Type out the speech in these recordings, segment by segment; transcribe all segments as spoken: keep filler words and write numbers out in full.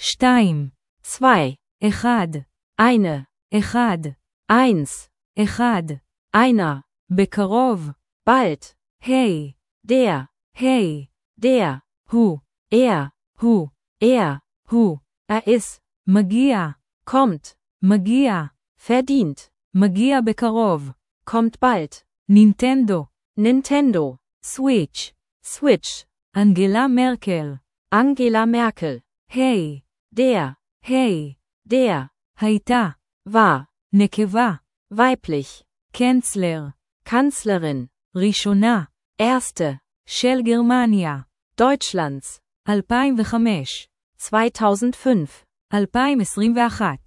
שתיים, zwei, אחד, eine, אחד, eins, אחד, einer, בקרוב, bald, היי, der, היי, der, הוא, er, הוא, er, הוא, er ist, מגיע, kommt, מגיע, verdient, מגיע בקרוב, kommt bald, נינטנדו, Nintendo, סוויץ', Switch, אנגלה מרקל, Angela Merkel, היי, der, היי, der, הייתה, war, נקבה, weiblich, קנצלר, Kanzlerin, ראשונה, erste, של גרמניה, Deutschlands, אלפיים וחמש, zweitausendfünf, אלפיים עשרים ואחת,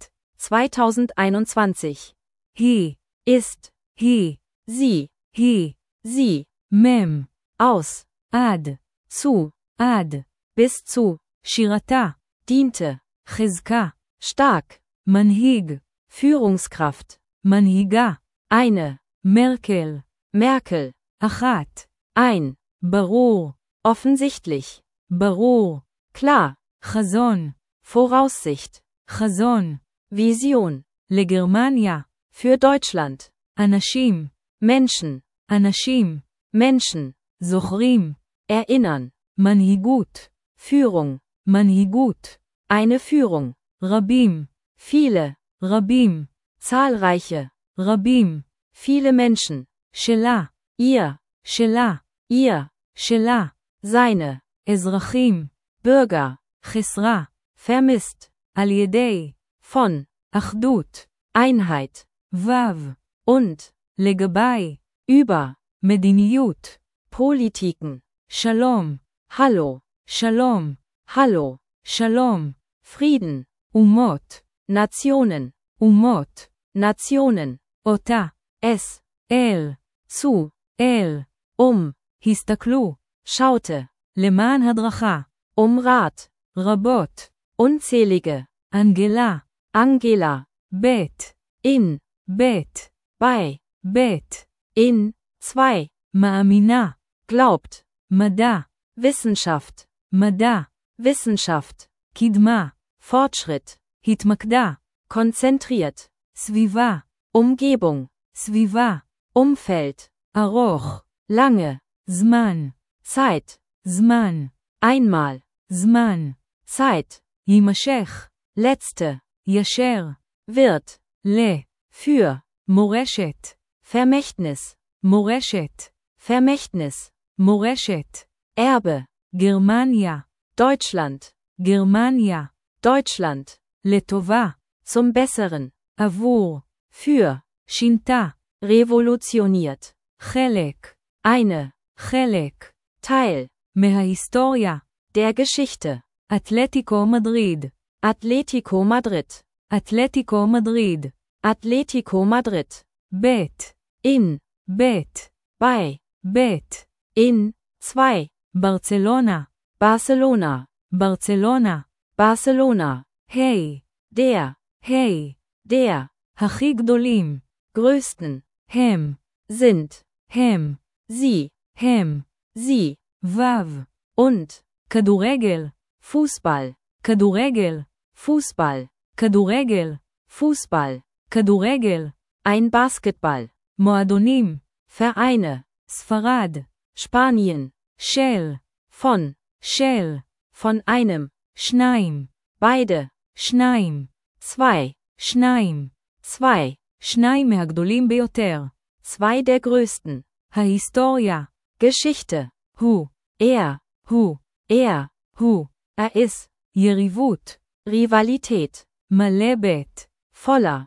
zweitausendeinundzwanzig, היא, ist, היא, sie, היא, sie, מם, aus, עד, zu, עד, bis zu, שירתה, diente, חזקה, stark, מנהיג, Führungskraft, מנהיגה, eine, מרקל, Merkel, אחת, ein, ברור, offensichtlich, ברור, klar, חזון, Voraussicht, חזון, Vision, לגרמניה, für Deutschland, אנשים, Menschen, אנשים, Menschen, זוכרים, erinnern, מנהיגות, Führung, מנהיגות, eine Führung, רבים, viele, רבים, zahlreiche, רבים, viele Menschen, שלה, ihr, שלה, ihr, שלה, seine, אזרחים, Bürger, חסרה, vermisst, על ידי, von, אחדות, Einheit, וו, und, לגבי, über, מדיניות, Politiken, שלום, Hallo, שלום, Hallo, שלום, Frieden, אומות, Nationen, אומות, Nationen, אותה, es, אל, zu, אל, um, הסתכלו, schaute, למען הדרכה, um Rat, רבות, unzählige, אנגלה, Angela, בית, in, בית, bei, בית, in, zwei, מאמינה, glaubt, מדע, Wissenschaft, מדע, Wissenschaft, קדמה, Fortschritt, התמקדה, konzentriert, סביבה, Umgebung, סביבה, Umfeld, ארוך, lange, זמן, Zeit, זמן, einmal, זמן, Zeit, יימשך, letzte, ישר, wird, ל, für, מורשת, Vermächtnis, מורשת, Vermächtnis, מורשת, Erbe, גרמניה, Deutschland, גרמניה, Deutschland, לטובה, zum Besseren, עבור, für, שינתה, revolutioniert, חלק, eine, חלק, Teil, מההיסטוריה, der Geschichte, אתלטיקו מדריד, Atletico Madrid, אתלטיקו מדריד, Atletico Madrid, בית, in, בית, bei, בית, in, zwei, ברצלונה, Barcelona, ברצלונה, Barcelona, היי, der, היי, der, הכי גדולים, größten, הם, sind, הם, sie, הם, sie, וו, und, כדורגל, Fußball, כדורגל, Fußball, כדורגל, Fußball, כדורגל, ein Basketball, מועדונים, Vereine, ספרד, Spanien, של, von, של, von einem, שניים, beide, שניים, zwei, שניים, zwei, שניים מהגדולים ביותר, zwei der größten, ההיסטוריה, Geschichte, הוא, er, הוא, er, הוא, er ist, יריבות, Rivalität, מלא בית, voller,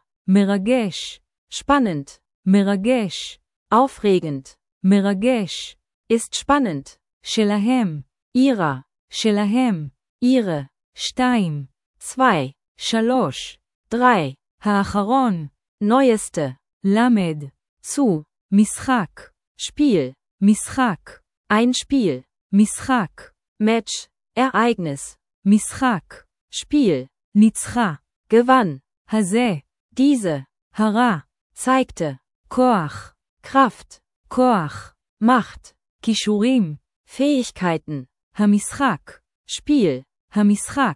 מרגש, spannend, מרגש, aufregend, מרגש, ist spannend, שלהם, ihrer, שלהם, ihre, שתיים, zwei, שלוש, drei, האחרון, neueste, למד, zu, משחק, Spiel, משחק, ein Spiel, משחק, Match, Ereignis, משחק, Spiel, ניצחה, gewann, הזה, diese, הרע, zeigte, כוח, Kraft, כוח, Macht, כישורים, Fähigkeiten, המשחק, Spiel, המשחק,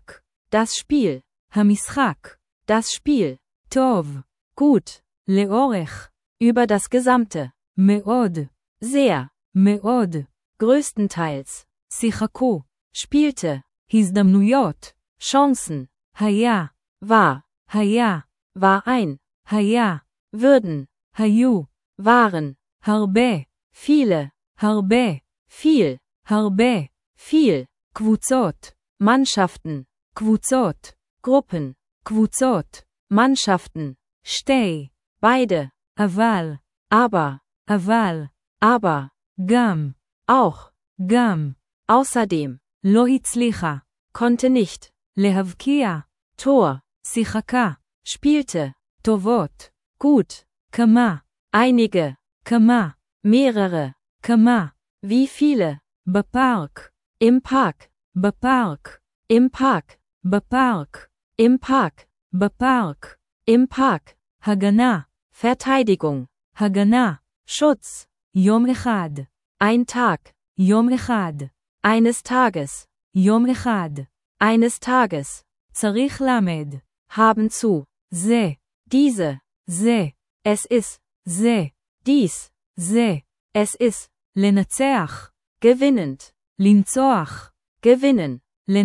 Das Spiel. המשחק, Das Spiel. טוב, Gut. לאורך, Über das Gesamte. מאוד, Sehr. מאוד, Größtenteils. שיחקו, Spielte. הזדמנויות, Chancen. היה, War. היה, War ein. היה, Würden. היו, Waren. הרבה, Viele. הרבה, Viel. הרבה, Viel. קבוצות, Mannschaften. קבוצות, Gruppen. קבוצות, Mannschaften. שתי, Beide. אבל, Aber. אבל, Aber. גם, Auch. גם, Außerdem. לא הצליחה, Konnte nicht. להבקיע, Tor. שיחקה, Spielte. טובות, Gut. כמה, Einige. כמה, Mehrere. כמה, Wie viele. בפארק, Im Park. בפארק, Im Park. בפארק, Im Park. בפארק, Im Park. הגנה, Verteidigung. הגנה, Schutz. יום אחד, Ein Tag. יום אחד, Eines Tages. יום אחד, Eines Tages. צריך למד, Haben zu. זה, Diese. זה, Es ist. זה, Dies. זה, Es ist. לנצח, Gewinnend. לנצוח, Gewinnen.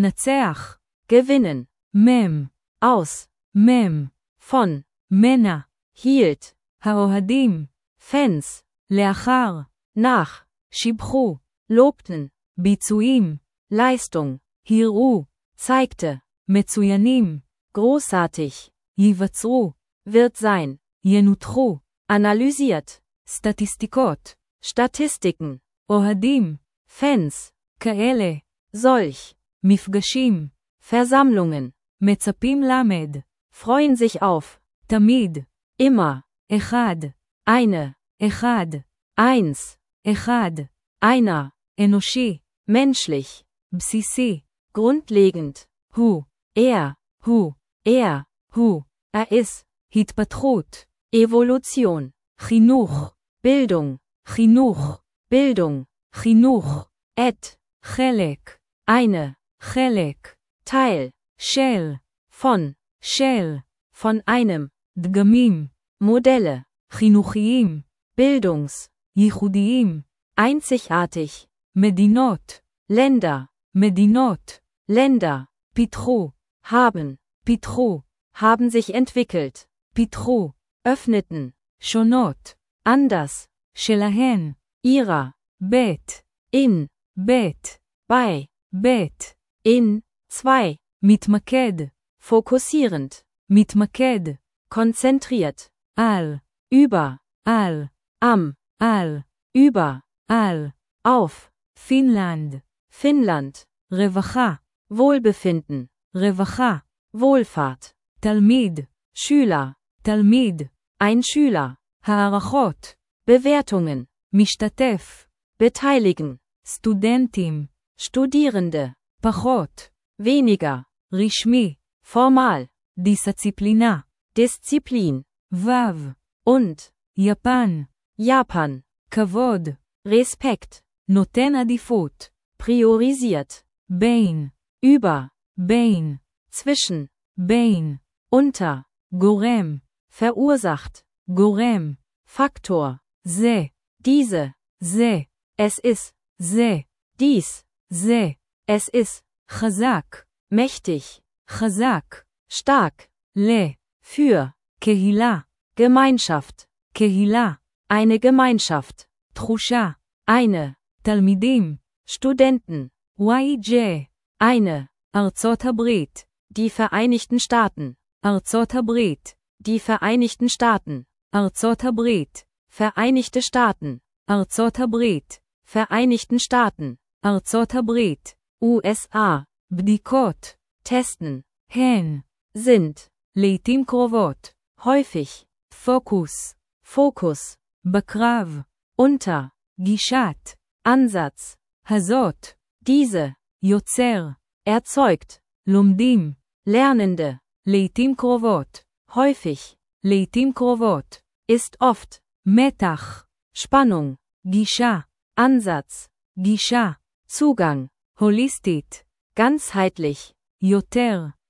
לנצח, Gewinnen. מם, Aus. מם, Von. מנה, Hielt. האוהדים, Fans. לאחר, Nach. שיבחו, Lobten. ביצועים, Leistung. הראו, Zeigte. מצוינים, Großartig. ייווצרו, Wird sein. ינותחו, Analysiert. סטטיסטיקות, Statistiken. אוהדים, Fans. כאלה, Solch. מפגשים, Versammlungen. מצפים למד, Freuen sich auf. תמיד, Immer. אחד, Eine. אחד, Eins. אחד, Einer. אנושי, Menschlich. בסיסי, Grundlegend. הוא, Er. הוא, Er. הוא, Er ist. התפתחות, Evolution. חינוך, Bildung. חינוך, Bildung. חינוך, Et. חלק, Eine. חלק, Teil. של, Von. של, Von einem. דגמים, Modelle. חינוכיים, Bildungs. ייחודיים, Einzigartig. מדינות, Länder. מדינות, Länder. פיתחו, Haben. פיתחו, Haben sich entwickelt. פיתחו, Öffneten. שונות, Anders. שלהן, Ihrer. בית, In. בית, Bei. בית, In. Zwei. מתמקד, Fokussierend. מתמקד, Konzentriert. על, Über. על, Am. על, Über. על, Auf. פינלנד, Finnland. רווחה, Wohlbefinden. רווחה, Wohlfahrt. תלמיד, Schüler. תלמיד, Ein Schüler. הערכות, Bewertungen. משתתף, Beteiligen. סטודנטים, Studierende. פחות, Weniger. רשמי, Formal. דיסציפלינה, Disziplin. וו, Und. יפן, Japan. כבוד, Respekt. נותן עדיפות, Priorisiert. בין, Über. בין, Zwischen. בין, Unter. גורם, Verursacht. גורם, Faktor. זה, Diese. זה, Es ist. זה, Dies. זה, Es ist. חזק, Mächtig. חזק, Stark. ל, Für. קהילה, Gemeinschaft. קהילה, Eine Gemeinschaft. תחושה, Eine. תלמידים, Studenten. וואי ג'יי, Eine. ארצות הברית, Die Vereinigten Staaten. ארצות הברית, Die Vereinigten Staaten. ארצות הברית, Vereinigte Staaten. ארצות הברית, Vereinigten Staaten. ארצות הברית, U S A. בדיקות, Testen. הן, Sind. לעתים קרובות, Häufig. פוקוס, Fokus. בקרב, Unter. גישת, Ansatz. הזאת, Diese. יוצר, Erzeugt. לומדים, Lernende. לעתים קרובות, Häufig. לעתים קרובות, Ist oft. מתח, Spannung. גישה, Ansatz. גישה, Zugang. הוליסטית, Ganzheitlich. יותר,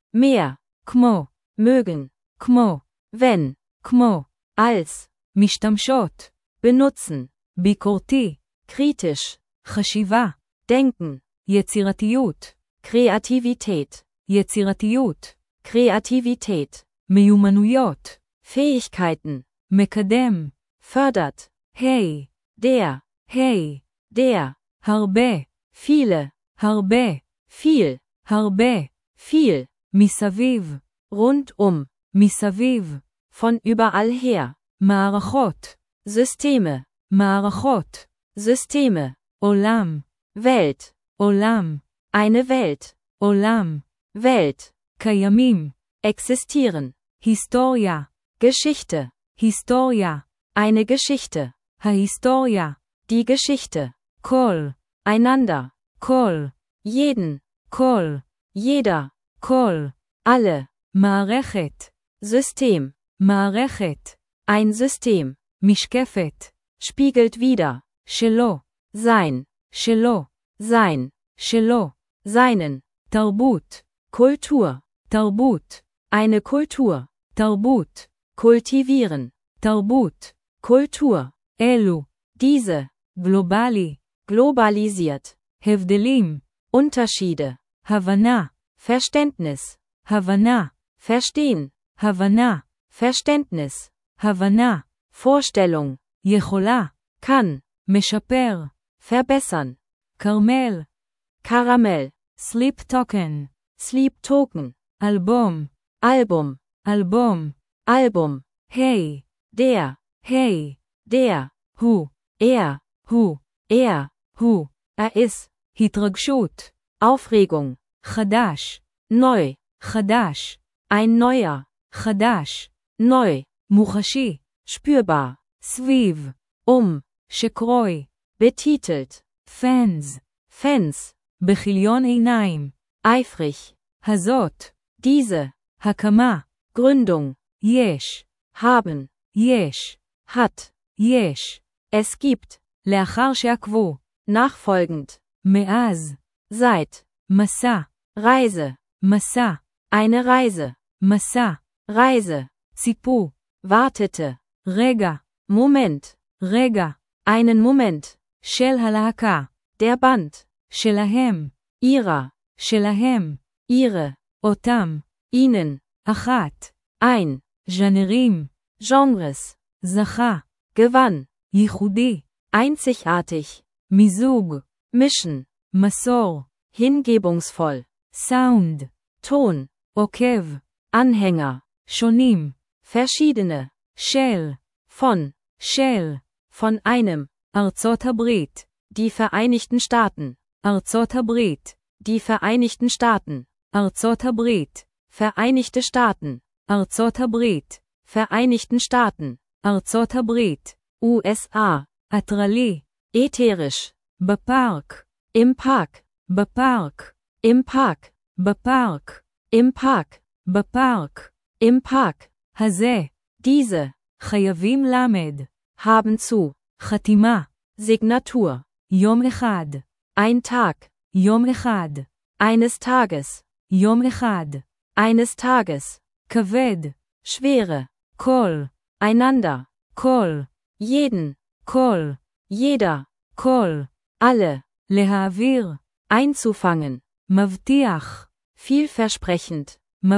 mehr, כמו, mögen, כמו, wenn, כמו, als, משתמשות, benutzen, ביקורתי, kritisch, חשיבה, denken, יצירתיות, Kreativität, יצירתיות, Kreativität, מיומנויות, Fähigkeiten, מקדם, fördert, היי, der, היי, der, הרבה, viele, הרבה, viel, הרבה, viel, מסביב, rundum, מסביב, von überall her, מערכות, Systeme, מערכות, Systeme, עולם, Welt, עולם, eine Welt, עולם, Welt, קיימים, existieren, היסטוריה, Geschichte, היסטוריה, eine Geschichte, ההיסטוריה, die Geschichte, כל, einander, כל, jeden, כל, jeder, כל, alle, מערכת, System, מערכת, ein System, משקפת, spiegelt wider, שלו, sein, שלו, sein, שלו, seinen, תרבות, Kultur, תרבות, eine Kultur, תרבות, kultivieren, תרבות, Kultur, אלו, diese, גלובלי, globalisiert, הבדלים, Unterschiede, הבנה, Verständnis, הבנה, verstehen, הבנה, Verständnis, הבנה, Vorstellung, יכולה, kann, משפר, verbessern, כרמל, Karamell, סליפ טוקן, Sleep Token, אלבום, Album, אלבום, Album, היי, der, היי, der, הוא, er, הוא, er, הוא, er ist, התרגשות, Aufregung, חדש, neu, חדש, ein neuer, חדש, neu, מוחשי, spürbar, סביב, um, שקרוי, betitelt, פנס, Fans, בכיליון עיניים, eifrig, הזאת, diese, הקמה, Gründung, יש, haben, יש, hat, יש, es gibt, לאחר שעקבו, nachfolgend, מאז, seit, מסע, Reise, מסע, eine Reise, מסע, Reise, ציפו, wartete, רגע, Moment, רגע, einen Moment, של הלהקה, der Band, שלהם, ihrer, שלהם, ihre, אותם, ihnen, אחת, ein, ז'אנרים, Genres, זכה, gewann, ייחודי, einzigartig, מיזוג, mischen, מסור, hingebungsvoll, סאונד, Ton, עוקב, Anhänger, שונים, verschiedene, של, von, של, von einem, ארצות הברית, die Vereinigten Staaten, ארצות הברית, die Vereinigten Staaten, ארצות הברית, Vereinigte Staaten, ארצות הברית, Vereinigten Staaten, ארצות הברית, U S A, הטרלי, ätherisch, בפארק, im Park, בפארק, im Park, בפארק, im Park, בפארק, im Park, הזה, diese, חייבים למד, haben zu, חתימה, Signatur, יום אחד, ein Tag, יום אחד, eines Tages, יום אחד, eines Tages, כבד, schwere, כל, einander, כל, jeden, כל, jeder, כל, alle, להעביר, einzufangen, מבטיח, vielversprechend,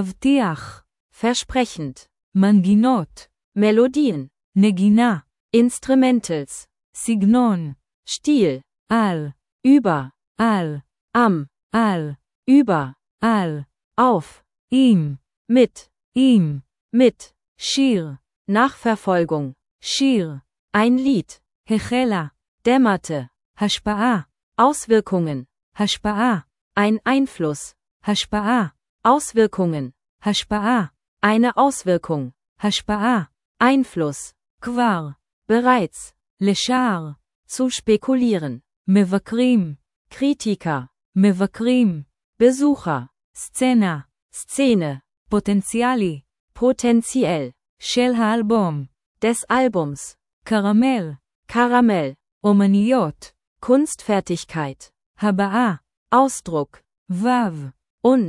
מבטיח, versprechend, מנגינות, Melodien, נגינה, Instrumentals, סגנון, Stil, על, über, על, am, על, über, על, auf, עם, mit, עם, mit, שיר, Nachverfolgung, שיר, ein Lied, החלה, dämmerte, השפעה, Auswirkungen, השפעה, ein Einfluss, השפעה, Auswirkungen, השפעה, eine Auswirkung, השפעה, Einfluss, כבר, bereits, לשער, zu spekulieren, מבקרים, Kritiker, מבקרים, Besucher, סצנה, Szene, פוטנציאלי, potentiell, של האלבום, des Albums, קרמל, Karamell, אומניות, Kunstfertigkeit, הבאה, Ausdruck, וו, und,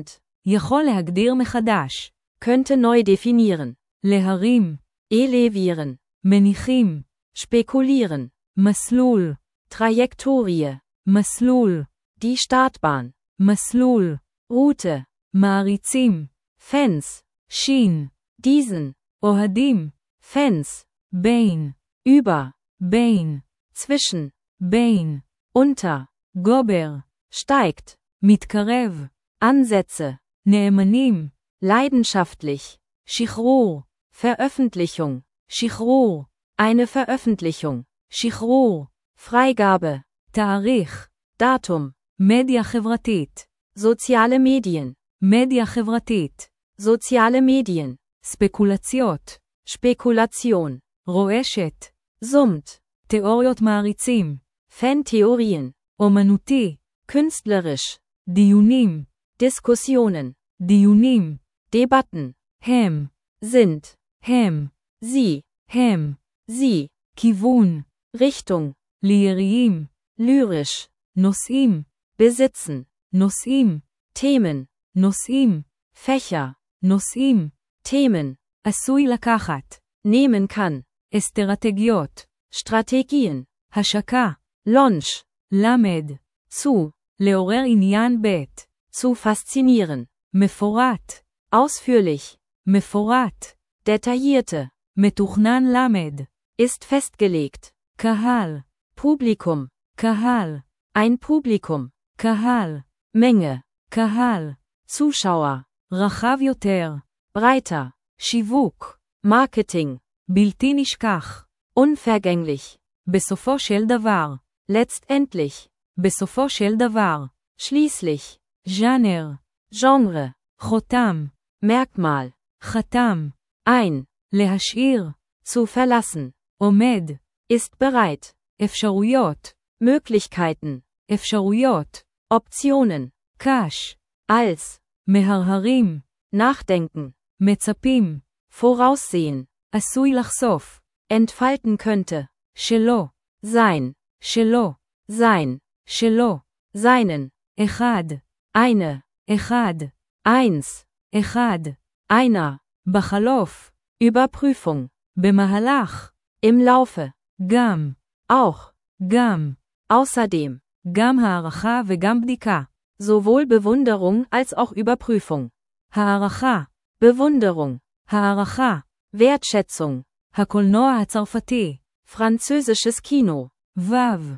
יכול להגדיר מחדש. könnte neu definieren, להרים, elevieren, מניחים, spekulieren, מסלול, Trajektorie, מסלול, die Startbahn, מסלול, Route, מעריצים, Fans, שין, diesen, אוהדים, Fans, בין, über, בין, zwischen, בין, unter, גובר, steigt, מתקרב, Ansätze, נאמנים, leidenschaftlich, שחרור, Veröffentlichung, שחרור, eine Veröffentlichung, שחרור, Freigabe, תאריך, Datum, מדיה חברתית, soziale Medien, מדיה חברתית, soziale Medien, ספקולציות, Spekulation, רועשת, summt, תיאוריות מעריצים, Fantheorien, אומנותי, künstlerisch, דיונים, Diskussionen, דיונים, Debatten, הם, sind, הם, sie, הם, sie, כיוון, Richtung, ליריים, lyrisch, נושאים, besitzen, נושאים, Themen, נושאים, Fächer, נושאים, Themen, עשוי לקחת, nehmen kann, אסטרטגיות, Strategien, השקה, Launch, למד, zu, לעורר עניין ב', zu faszinieren, מפורט, ausführlich, מפורט, detaillierte, מתוכנן למד, ist festgelegt, קהל, Publikum, קהל, ein Publikum, קהל, Menge, קהל, Zuschauer, רחב יותר, breiter, שיווק, Marketing, בלתי נשכח, unvergänglich, בסופו של דבר, letztendlich, בסופו של דבר, schließlich, ז'אנר, Genre, חותם, Merkmal, חתם, ein, להשאיר, zu verlassen, עומד, ist bereit, אפשרויות, Möglichkeiten, אפשרויות, Optionen, קש, als, מהרהרים, nachdenken, מצפים, voraussehen, עשוי לחשוף, entfalten könnte, שלא, sein, שלא, sein, שלא, seinen, אחד, eine, אחד, eins, אחד, einer, בחלוף, Überprüfung, במהלך, im Laufe, גם, auch, גם, außerdem, גם הערכה וגם בדיקה, sowohl Bewunderung als auch Überprüfung, הערכה, Bewunderung, הערכה, Wertschätzung, הקולנוע הצרפתי, französisches Kino, וו,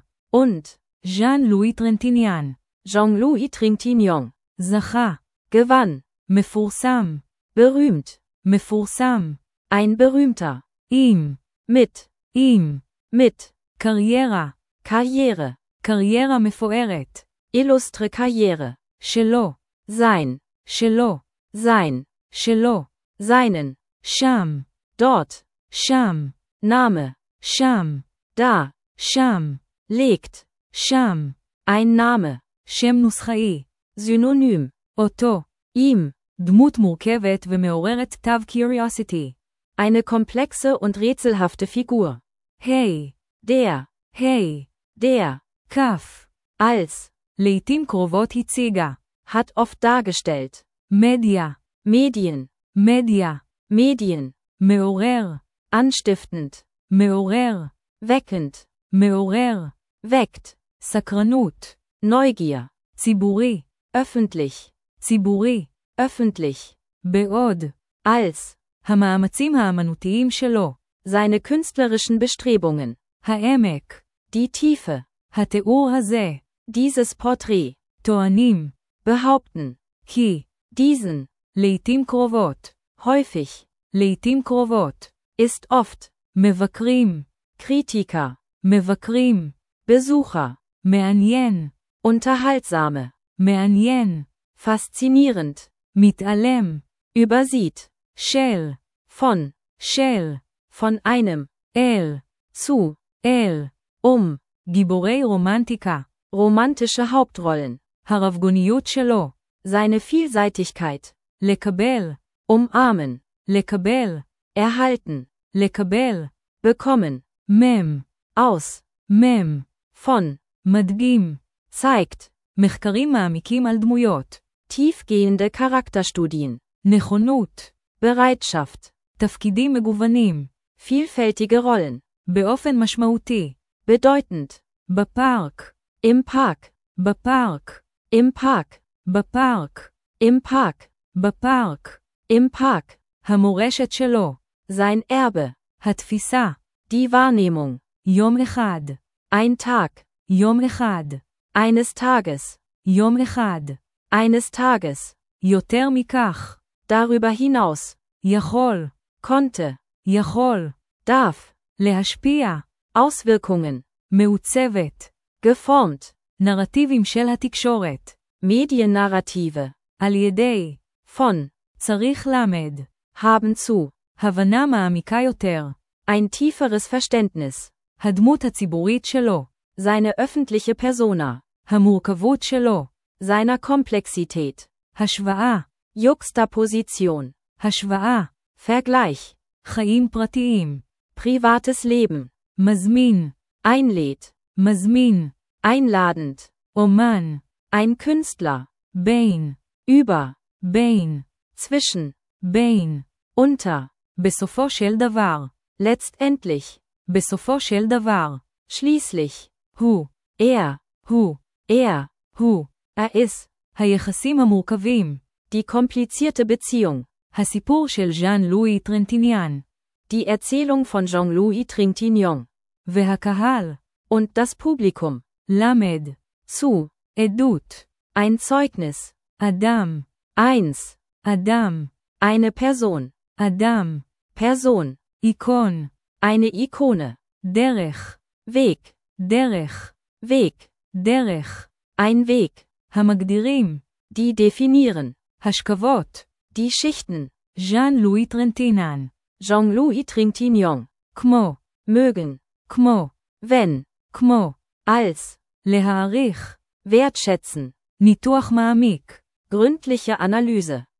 und, ז'אן לואי טרנטיניאן, Jean-Louis Trintignant, זכה, gewann, מפורסם, berühmt, מפורסם, ein berühmter, עם, mit, עם, mit, קריירה, Karriere, קריירה מפוארת, illustre Karriere, שלו, sein, שלו, sein, שלו, seinen, שם, dort, שם, Name, שם, da, שם, legt, שם, ein Name, שם נוסחאי, Synonym, אותו, ihm, דמות מורכבת ומעוררת תו curiosity, eine komplexe und rätselhafte Figur, היי, der, היי, der, כף, als, לעתים קרובות הציגה, hat oft dargestellt, מדיה, Medien, מדיה, Medien, מעורר, anstiftend, מעורר, weckend, מעורר, weckt, סקרנות, Neugier, ציבורי, öffentlich, ציבורי, öffentlich, בעוד, als, המאמצים האמנותיים שלו, seine künstlerischen Bestrebungen, העמק, die Tiefe, התיאור הזה, dieses Porträt, טוענים, behaupten, כי, diesen, לעתים קרובות, häufig, לעתים קרובות, ist oft, מבקרים, Kritiker, מבקרים, Besucher, מעניין, unterhaltsame, מעניין, faszinierend, מתעלם, übersieht, של, von, של, von einem, אל, zu, אל, um, גיבורי רומנטיקה, romantische Hauptrollen, הרבגוניות שלו, seine Vielseitigkeit, לקבל, umarmen, לקבל, erhalten, לקבל, bekommen, מם, aus, מם, von, מדגים, zeigt, מחקרים מעמיקים על דמויות, Tiefgehende Charakterstudien. נכונות, Bereitschaft. תפקידים מגוונים, Vielfältige Rollen. באופן משמעותי, Bedeutend. בפארק, Im Park. בפארק, Im Park. בפארק, Im Park. בפארק, Im Park. המורשת שלו, Sein Erbe. התפיסה, Die Wahrnehmung. יום אחד, Ein Tag. יום אחד, Eines Tages. יום אחד, Eines Tages. יותר מכך, Darüber hinaus. יכול, Konnte. יכול, Darf. להשפיע, Auswirkungen. מעוצבת, Geformt. נרטיבים של התקשורת, Mediennarrative. על ידי, Von. צריך למד, Haben zu. הבנה מעמיקה יותר, Ein tieferes Verständnis. הדמות הציבורית שלו, Seine öffentliche Persona. המורכבות שלו, Seiner Komplexität. השוואה, Juxtaposition. השוואה, Vergleich. חיים פרטיים, Privates Leben. מזמין, Einlädt. מזמין, Einladend. אומן, Ein Künstler. בין, Über. בין, Zwischen. בין, Unter. בסופו של דבר, Letztendlich. בסופו של דבר, Schließlich. הוא, Er. הוא, Er. הוא, Er ist. היחסים המורכבים, Die komplizierte Beziehung. הסיפור של ז'אן לואי טרנטיניאן, Die Erzählung von Jean-Louis Trintignant. והקהל, Und das Publikum. למד, Zu. עדות, Ein Zeugnis. אדם, Eins. אדם, Eine Person. אדם, Person. איקון, Eine Ikone. דרך, Weg. דרך, Weg. דרך, Ein Weg. המגדירים, Die definieren. השכבות, Die Schichten. ז'אן לואי טרנטינן, Jean-Louis Trintignant. כמו, Mögen. כמו, Wenn. כמו, Als. להעריך, Wertschätzen. ניתוח מעמיק, Gründliche Analyse.